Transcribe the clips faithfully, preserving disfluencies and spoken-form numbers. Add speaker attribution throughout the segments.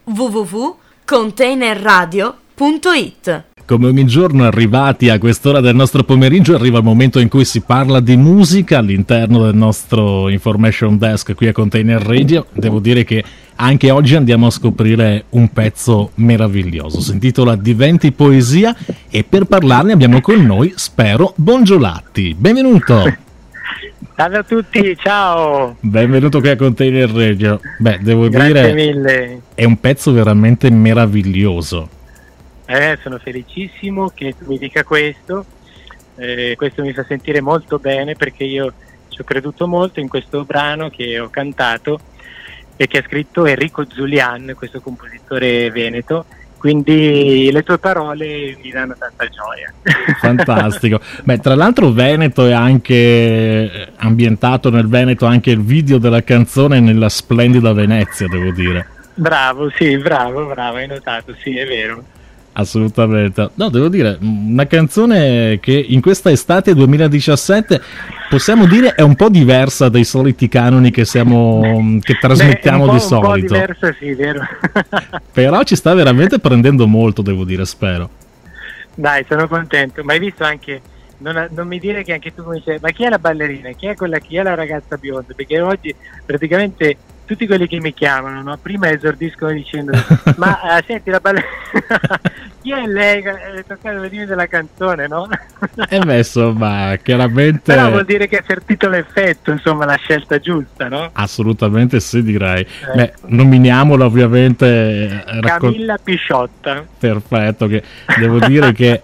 Speaker 1: w w w punto container radio punto it.
Speaker 2: Come ogni giorno, arrivati a quest'ora del nostro pomeriggio, arriva il momento in cui si parla di musica all'interno del nostro information desk qui a Container Radio. Devo dire che anche oggi andiamo a scoprire un pezzo meraviglioso, si intitola Diventi Poesia, e per parlarne abbiamo con noi Spero Bongiolatti. Benvenuto!
Speaker 3: Salve a tutti, ciao!
Speaker 2: Benvenuto qui a Container Radio. Beh, devo
Speaker 3: Grazie
Speaker 2: dire,
Speaker 3: mille.
Speaker 2: È un pezzo veramente meraviglioso.
Speaker 3: Eh, sono felicissimo che tu mi dica questo, eh, questo mi fa sentire molto bene perché io ci ho creduto molto in questo brano che ho cantato e che ha scritto Enrico Zulian, questo compositore veneto, quindi le tue parole mi danno tanta gioia.
Speaker 2: Fantastico. Beh, tra l'altro Veneto è anche ambientato nel Veneto, anche il video della canzone nella splendida Venezia, devo dire.
Speaker 3: Bravo, sì, bravo, bravo, hai notato, sì, è vero.
Speaker 2: Assolutamente. No, devo dire, una canzone che in questa estate duemiladiciassette possiamo dire è un po' diversa dai soliti canoni che siamo che trasmettiamo
Speaker 3: Beh,
Speaker 2: di
Speaker 3: un po',
Speaker 2: solito.
Speaker 3: Un po' diversa, sì, vero.
Speaker 2: Però ci sta veramente prendendo molto, devo dire, spero.
Speaker 3: Dai, sono contento. Ma hai visto anche, non, non mi dire che anche tu mi dici, ma chi è la ballerina? Chi è quella, chi è la ragazza bionda? Perché oggi praticamente tutti quelli che mi chiamano, no? Prima esordiscono dicendo ma eh, senti la ballerina chi è lei? È toccato venire della canzone, no?
Speaker 2: E beh, insomma, chiaramente
Speaker 3: però vuol dire che ha servito l'effetto, insomma, la scelta giusta, no?
Speaker 2: Assolutamente sì, direi.
Speaker 3: eh.
Speaker 2: Beh, nominiamola ovviamente
Speaker 3: raccol- Camilla Pisciotta.
Speaker 2: Perfetto, che devo dire che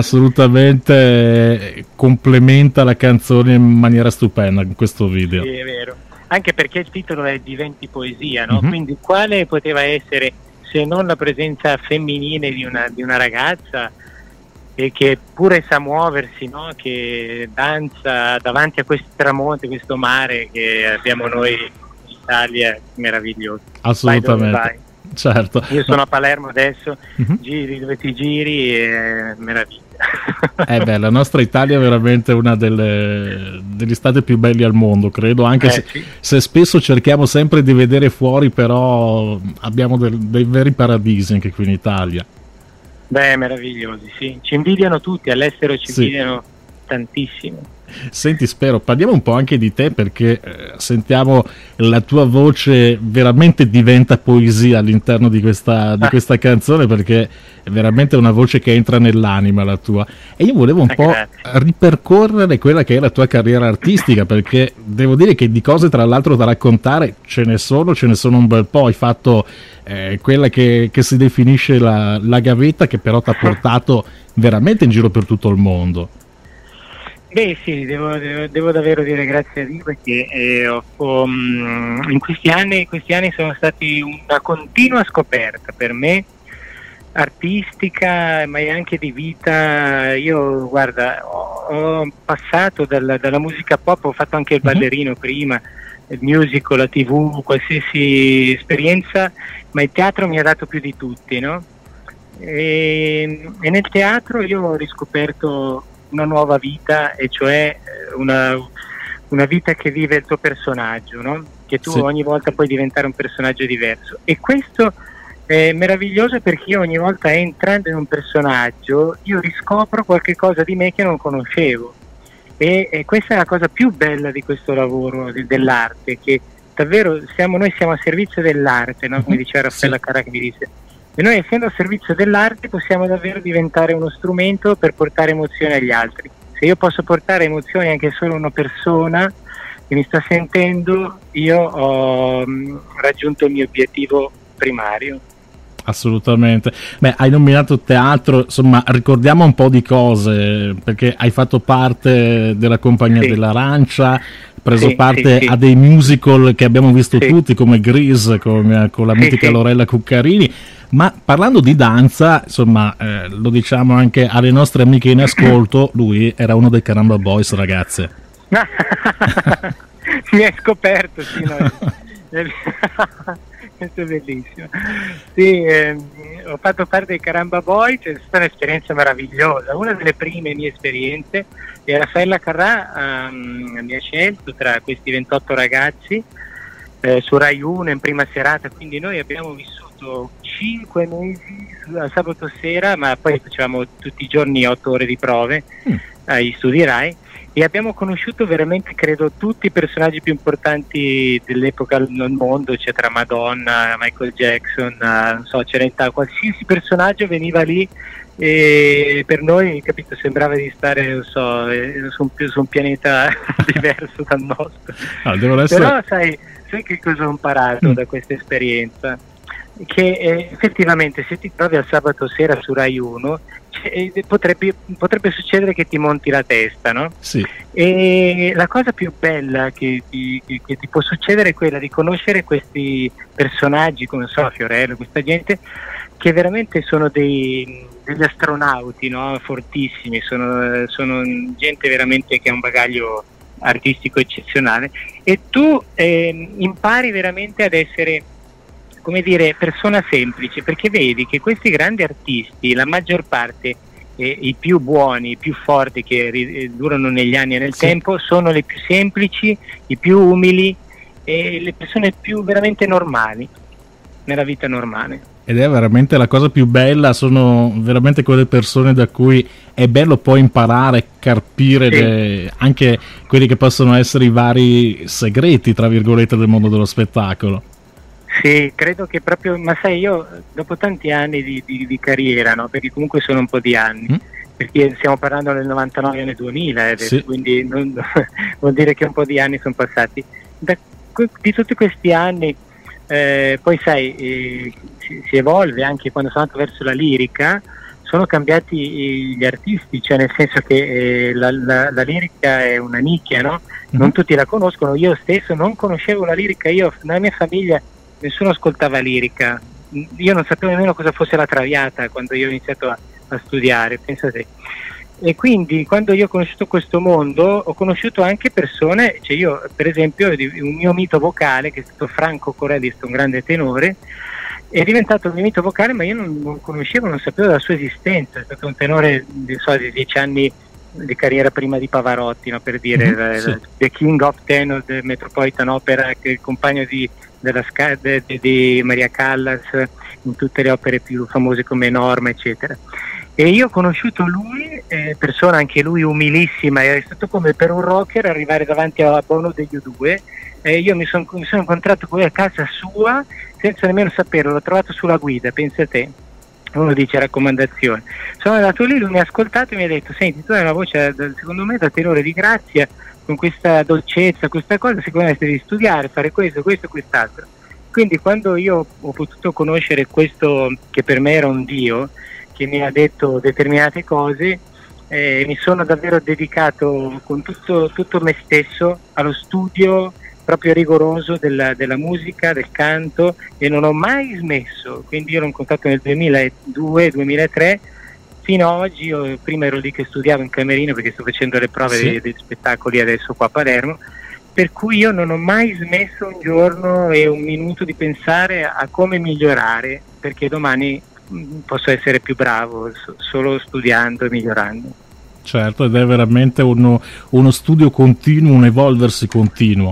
Speaker 2: assolutamente complementa la canzone in maniera stupenda in questo video.
Speaker 3: Sì, è vero. Anche perché il titolo è Diventi Poesia, no?
Speaker 2: Mm-hmm.
Speaker 3: Quindi quale poteva essere se non la presenza femminile di una, di una ragazza e che pure sa muoversi, no? Che danza davanti a questi tramonti, questo mare che abbiamo noi in Italia, meraviglioso.
Speaker 2: Assolutamente.
Speaker 3: Vai dove vai.
Speaker 2: Certo.
Speaker 3: Io sono a Palermo adesso,
Speaker 2: mm-hmm.
Speaker 3: giri dove ti giri, è meraviglia.
Speaker 2: Eh beh, la nostra Italia è veramente una delle, degli stati più belli al mondo, credo, anche
Speaker 3: eh,
Speaker 2: se,
Speaker 3: sì.
Speaker 2: se spesso cerchiamo sempre di vedere fuori, però abbiamo del, dei veri paradisi anche qui in Italia.
Speaker 3: Beh, meravigliosi, sì. Ci invidiano tutti, all'estero ci
Speaker 2: sì.
Speaker 3: invidiano tantissimo.
Speaker 2: Senti, Spero, parliamo un po' anche di te, perché eh, sentiamo la tua voce veramente diventa poesia all'interno di questa, di questa canzone, perché è veramente una voce che entra nell'anima la tua, e io volevo un
Speaker 3: ah,
Speaker 2: po'
Speaker 3: grazie.
Speaker 2: ripercorrere quella che è la tua carriera artistica, perché devo dire che di cose tra l'altro da raccontare ce ne sono, ce ne sono un bel po'. Hai fatto eh, quella che, che si definisce la, la gavetta, che però ti ha portato veramente in giro per tutto il mondo.
Speaker 3: Beh sì, devo, devo, devo davvero dire grazie a Dio, perché eh, ho, ho, in questi anni, questi anni sono stati una continua scoperta per me, artistica ma anche di vita. Io guarda, ho, ho passato dalla, dalla musica pop, ho fatto anche il ballerino mm-hmm. prima, il musical, la tv, qualsiasi esperienza, ma il teatro mi ha dato più di tutti, no? E, e nel teatro io ho riscoperto una nuova vita, e cioè una, una vita che vive il tuo personaggio, no? Che tu sì. ogni volta puoi diventare un personaggio diverso, e questo è meraviglioso perché io ogni volta entrando in un personaggio io riscopro qualche cosa di me che non conoscevo, e, e questa è la cosa più bella di questo lavoro de, dell'arte, che davvero siamo, noi siamo a servizio dell'arte, no? Come diceva Raffaella sì. Carrà, che mi disse, e noi essendo a servizio dell'arte possiamo davvero diventare uno strumento per portare emozioni agli altri. Se io posso portare emozioni anche solo a una persona che mi sta sentendo, io ho mh, raggiunto il mio obiettivo primario.
Speaker 2: Assolutamente. Beh, hai nominato teatro, insomma, ricordiamo un po' di cose, perché hai fatto parte della Compagnia sì. dell'Arancia, preso
Speaker 3: sì,
Speaker 2: parte
Speaker 3: sì, sì.
Speaker 2: a dei musical che abbiamo visto
Speaker 3: sì.
Speaker 2: tutti, come Grease, con, con la
Speaker 3: sì,
Speaker 2: mitica
Speaker 3: sì.
Speaker 2: Lorella Cuccarini. Ma parlando di danza, insomma, eh, lo diciamo anche alle nostre amiche in ascolto, lui era uno dei Caramba Boys, ragazze.
Speaker 3: Mi hai scoperto, sì, no? Questo è bellissimo. Sì, ehm, ho fatto parte dei Caramba Boys, è stata un'esperienza meravigliosa, una delle prime mie esperienze, e Raffaella Carrà um, mi ha scelto tra questi ventotto ragazzi eh, su Rai uno in prima serata, quindi noi abbiamo vissuto fatto cinque mesi al sabato sera, ma poi facevamo tutti i giorni otto ore di prove mm. agli studi Rai, e abbiamo conosciuto veramente, credo, tutti i personaggi più importanti dell'epoca nel mondo, cioè tra Madonna, Michael Jackson, non so, Celentano, qualsiasi personaggio veniva lì, e per noi, capito, sembrava di stare, non so, su un, su un pianeta diverso dal nostro.
Speaker 2: Ah, devo essere...
Speaker 3: Però sai, sai che cosa ho imparato mm. da questa esperienza? Che eh, effettivamente se ti trovi al sabato sera su Rai uno, cioè, potrebbe, potrebbe succedere che ti monti la testa, no?
Speaker 2: Sì.
Speaker 3: E la cosa più bella che ti, che, che ti può succedere è quella di conoscere questi personaggi, come so, Fiorello, questa gente che veramente sono dei, degli astronauti, no? Fortissimi, sono, sono gente veramente che ha un bagaglio artistico eccezionale, e tu eh, impari veramente ad essere, come dire, persona semplice, perché vedi che questi grandi artisti, la maggior parte, eh, i più buoni, i più forti che ri- durano negli anni e nel sì. tempo, sono le più semplici, i più umili e le persone più veramente normali nella vita normale.
Speaker 2: Ed è veramente la cosa più bella, sono veramente quelle persone da cui è bello poi imparare, carpire sì. le, anche quelli che possono essere i vari segreti, tra virgolette, del mondo dello spettacolo.
Speaker 3: Sì, credo che proprio, ma sai, io dopo tanti anni di, di, di carriera, no? Perché comunque sono un po' di anni, mm. perché stiamo parlando del novantanove e nel duemila, eh, sì. quindi non, vuol dire che un po' di anni sono passati. Da, di tutti questi anni, eh, poi sai, eh, si, si evolve anche quando sono andato verso la lirica, sono cambiati gli artisti, cioè nel senso che eh, la, la, la lirica è una nicchia, no? Mm. Non tutti la conoscono, io stesso non conoscevo la lirica, io nella mia famiglia nessuno ascoltava lirica, io non sapevo nemmeno cosa fosse la Traviata quando io ho iniziato a, a studiare, pensate. E quindi quando io ho conosciuto questo mondo ho conosciuto anche persone, cioè io per esempio un mio mito vocale, che è stato Franco Corelli, un grande tenore, è diventato un mio mito vocale, ma io non, non conoscevo, non sapevo della sua esistenza, è stato un tenore di, so, di dieci anni di carriera prima di Pavarotti, no, per dire, mm-hmm, la, sì. la, The King of Tenor del Metropolitan Opera, che è il compagno di della de, de, di Maria Callas in tutte le opere più famose come Norma, eccetera. E io ho conosciuto lui, eh, persona anche lui umilissima, è stato come per un rocker arrivare davanti a Bono degli U due, e io mi sono son incontrato con lui a casa sua senza nemmeno saperlo, l'ho trovato sulla guida, pensa te. Uno dice raccomandazione. Sono andato lì, lui mi ha ascoltato e mi ha detto: senti, tu hai una voce secondo me da tenore di grazia, con questa dolcezza, questa cosa, secondo me devi studiare, fare questo, questo e quest'altro. Quindi quando io ho potuto conoscere questo, che per me era un dio, che mi ha detto determinate cose, eh, mi sono davvero dedicato con tutto, tutto me stesso allo studio proprio rigoroso della, della musica, del canto, e non ho mai smesso. Quindi io l'ho incontrato nel duemiladue duemilatré, fino ad oggi. Io prima ero lì che studiavo in camerino perché sto facendo le prove sì. dei, dei spettacoli adesso qua a Palermo, per cui io non ho mai smesso un giorno e un minuto di pensare a come migliorare, perché domani mh, posso essere più bravo so, solo studiando e migliorando.
Speaker 2: Certo, ed è veramente uno, uno studio continuo, un evolversi continuo.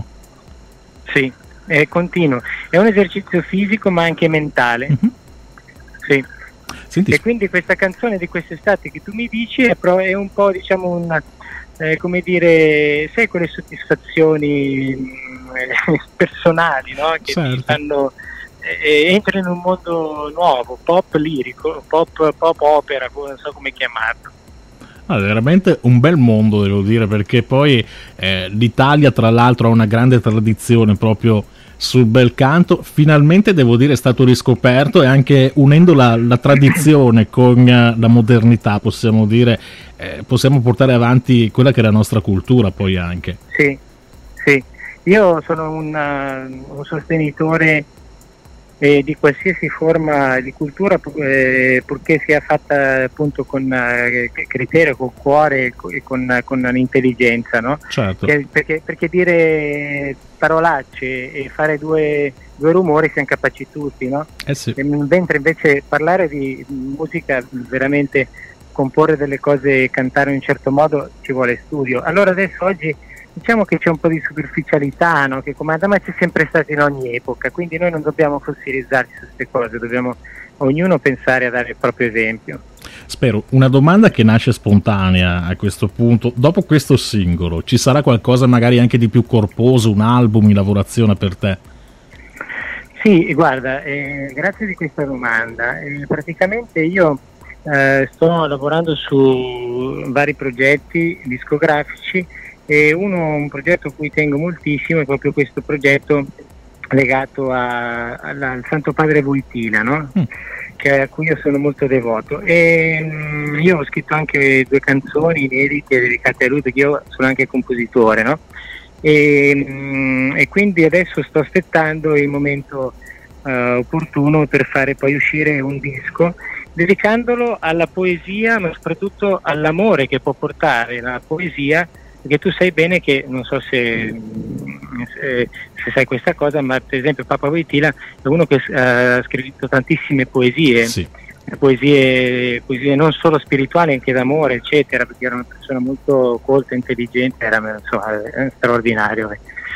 Speaker 3: Sì, è continuo, è un esercizio fisico ma anche mentale. Mm-hmm. Sì. Senti. E quindi questa canzone di quest'estate che tu mi dici è, pro- è un po', diciamo, una, eh, come dire, sai, quelle soddisfazioni mh, personali, no? Che certo. ti fanno, eh, entri in un mondo nuovo, pop lirico, pop, pop opera, non so come chiamarlo.
Speaker 2: Ah, veramente un bel mondo, devo dire, perché poi eh, l'Italia tra l'altro ha una grande tradizione proprio sul bel canto. Finalmente, devo dire, è stato riscoperto, e anche unendo la, la tradizione con uh, la modernità, possiamo dire, eh, possiamo portare avanti quella che è la nostra cultura poi anche.
Speaker 3: Sì, sì. Io sono un, uh, un sostenitore eh, di qualsiasi forma di cultura, eh, purché sia fatta appunto con eh, criterio, con cuore e con, con l'intelligenza, no?
Speaker 2: Certo.
Speaker 3: Che, perché, perché dire parolacce e fare due, due rumori siamo capaci tutti, no?
Speaker 2: Eh sì.
Speaker 3: E mentre invece parlare di musica, veramente comporre delle cose, cantare in un certo modo, ci vuole studio. Allora adesso oggi diciamo che c'è un po' di superficialità, no? Che comanda, ma c'è sempre stato in ogni epoca, quindi noi non dobbiamo fossilizzarci su queste cose, dobbiamo ognuno pensare a dare il proprio esempio.
Speaker 2: Spero, una domanda che nasce spontanea a questo punto: dopo questo singolo ci sarà qualcosa magari anche di più corposo, un album in lavorazione per te?
Speaker 3: Sì, guarda, eh, grazie di questa domanda. Eh, praticamente io eh, sto lavorando su vari progetti discografici e uno, un progetto a cui tengo moltissimo è proprio questo progetto legato a, alla, al Santo Padre Wojtyła, no? Mm. Che, a cui io sono molto devoto, e mh, io ho scritto anche due canzoni inedite dedicate a lui, perché io sono anche compositore, no? E, mh, e quindi adesso sto aspettando il momento uh, opportuno per fare poi uscire un disco dedicandolo alla poesia, ma soprattutto all'amore che può portare la poesia, perché tu sai bene che, non so se, se, se sai questa cosa, ma per esempio Papa Wojtyła è uno che uh, ha scritto tantissime poesie,
Speaker 2: sì.
Speaker 3: poesie, poesie non solo spirituali, anche d'amore, eccetera, perché era una persona molto colta, intelligente, era, insomma, straordinario.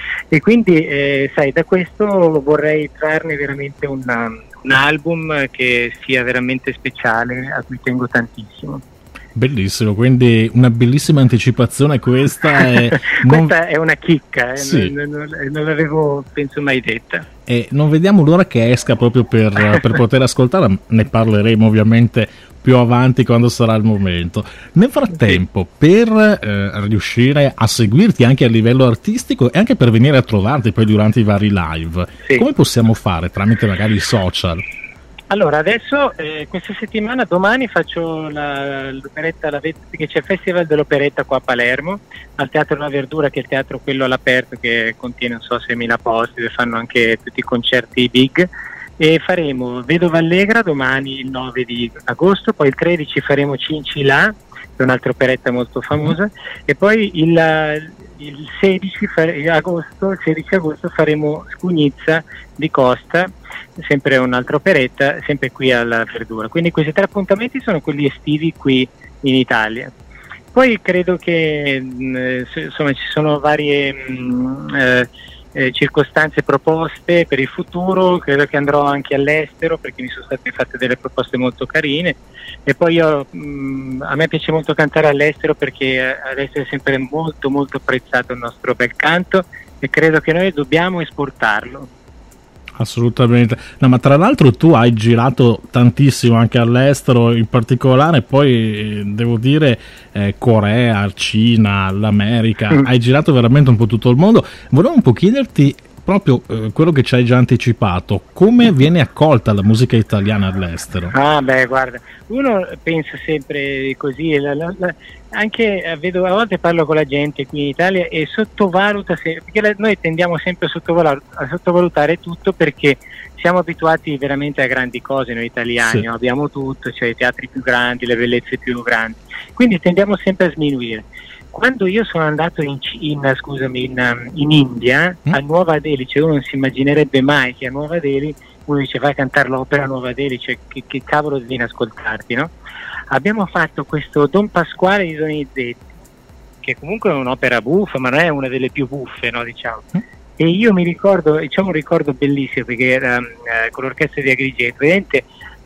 Speaker 3: E quindi, eh, sai, da questo vorrei trarne veramente una, un album che sia veramente speciale, a cui tengo tantissimo.
Speaker 2: Bellissimo, quindi una bellissima anticipazione questa. È non...
Speaker 3: questa è una chicca, eh?
Speaker 2: Sì.
Speaker 3: non, non, non l'avevo penso mai detta.
Speaker 2: E non vediamo l'ora che esca proprio per, per poter ascoltarla, ne parleremo ovviamente più avanti quando sarà il momento. Nel frattempo, sì. per eh, riuscire a seguirti anche a livello artistico e anche per venire a trovarti poi durante i vari live, sì. come possiamo fare? Tramite magari i social?
Speaker 3: Allora, adesso eh, questa settimana, domani faccio la, l'operetta, la, perché c'è il Festival dell'Operetta qua a Palermo, al Teatro La Verdura, che è il teatro quello all'aperto che contiene non so seimila posti, dove fanno anche tutti i concerti big, e faremo Vedova Allegra domani il nove di agosto, poi il tredici faremo Cincilà, che è un'altra operetta molto famosa, e poi il, il sedici agosto, il sedici agosto faremo Scugnizza di Costa, sempre un'altra operetta, sempre qui alla Verdura. Quindi questi tre appuntamenti sono quelli estivi qui in Italia. Poi credo che mh, insomma ci sono varie mh, eh, eh, circostanze proposte per il futuro, credo che andrò anche all'estero perché mi sono state fatte delle proposte molto carine, e poi io, mh, a me piace molto cantare all'estero perché all'estero è sempre molto molto apprezzato il nostro bel canto e credo che noi dobbiamo esportarlo.
Speaker 2: Assolutamente, no, ma tra l'altro tu hai girato tantissimo anche all'estero, in particolare poi devo dire eh, Corea, Cina, l'America, mm. hai girato veramente un po' tutto il mondo. Volevo un po' chiederti proprio eh, quello che ci hai già anticipato, come viene accolta la musica italiana all'estero?
Speaker 3: Ah beh, guarda, uno pensa sempre così, la, la, la, anche eh, vedo, a volte parlo con la gente qui in Italia e sottovaluta sempre, perché la, noi tendiamo sempre a sottovalutare, a sottovalutare tutto perché siamo abituati veramente a grandi cose noi italiani, sì. no? Abbiamo tutto, cioè i teatri più grandi, le bellezze più grandi, quindi tendiamo sempre a sminuire. Quando io sono andato in, in, scusami, in, in India, mm. a Nuova Delhi, cioè uno non si immaginerebbe mai che a Nuova Delhi uno dice vai a cantare l'opera a Nuova Delhi, cioè che, che cavolo viene a ascoltarti, no? Abbiamo fatto questo Don Pasquale di Donizetti, che comunque è un'opera buffa, ma non è una delle più buffe, no, diciamo. Mm. E io mi ricordo, diciamo un ricordo bellissimo, perché era eh, con l'orchestra di Agrigento, vedete,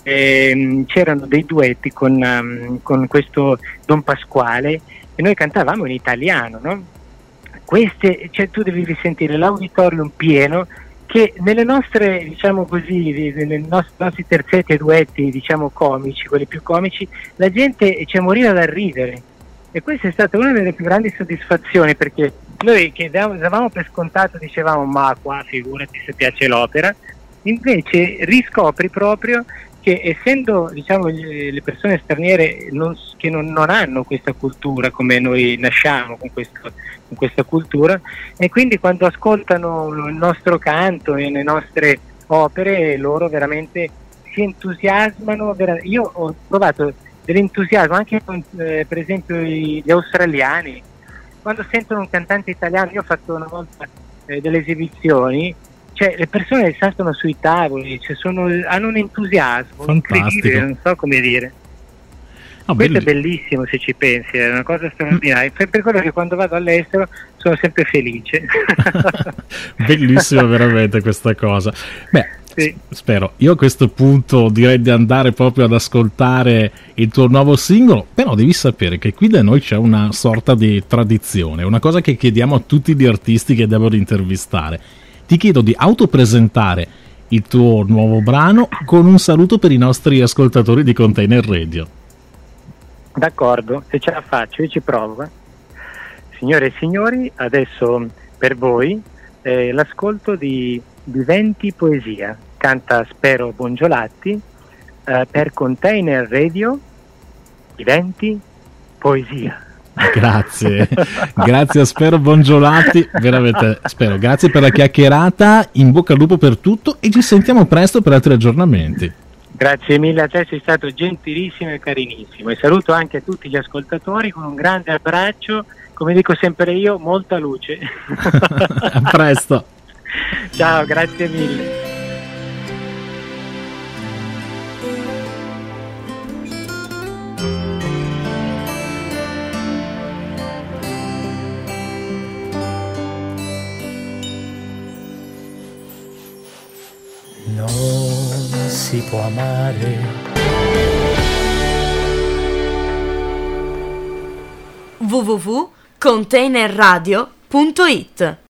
Speaker 3: eh, c'erano dei duetti con, um, con questo Don Pasquale, e noi cantavamo in italiano, no? Queste, cioè tu devi risentire l'auditorium pieno, che nelle nostre, diciamo così, nei nostri, nostri terzetti e duetti, diciamo comici, quelli più comici, la gente cioè, moriva dal ridere. E questa è stata una delle più grandi soddisfazioni, perché noi che davamo per scontato dicevamo ma qua figurati se piace l'opera, invece riscopri proprio che essendo diciamo le persone straniere non, che non, non hanno questa cultura come noi nasciamo con, questo, con questa cultura, e quindi quando ascoltano il nostro canto e le nostre opere loro veramente si entusiasmano. Vera- io ho provato dell'entusiasmo anche con eh, per esempio gli australiani quando sentono un cantante italiano. Io ho fatto una volta eh, delle esibizioni, cioè le persone saltano sui tavoli, cioè sono, hanno un entusiasmo
Speaker 2: fantastico,
Speaker 3: incredibile, non so come dire.
Speaker 2: Oh,
Speaker 3: Questo
Speaker 2: belli-
Speaker 3: è bellissimo se ci pensi, è una cosa straordinaria. Per, per quello che quando vado all'estero sono sempre felice.
Speaker 2: Bellissima veramente questa cosa. Beh,
Speaker 3: Sì.
Speaker 2: s- spero. Io a questo punto direi di andare proprio ad ascoltare il tuo nuovo singolo, però devi sapere che qui da noi c'è una sorta di tradizione, una cosa che chiediamo a tutti gli artisti che devono intervistare. Ti chiedo di autopresentare il tuo nuovo brano con un saluto per i nostri ascoltatori di Container Radio.
Speaker 3: D'accordo, se ce la faccio io ci provo. eh. Signore e signori, adesso per voi eh, l'ascolto di Diventi Poesia. Canta Spero Bongiolatti eh, per Container Radio. Diventi Poesia.
Speaker 2: Grazie, grazie a Spero Bongiolatti, veramente Spero, grazie per la chiacchierata, in bocca al lupo per tutto e ci sentiamo presto per altri aggiornamenti.
Speaker 3: Grazie mille a te, sei stato gentilissimo e carinissimo e saluto anche a tutti gli ascoltatori con un grande abbraccio, come dico sempre io, molta luce.
Speaker 2: A presto.
Speaker 3: Ciao, grazie mille.
Speaker 4: Non si può amare
Speaker 1: w w w punto container radio punto it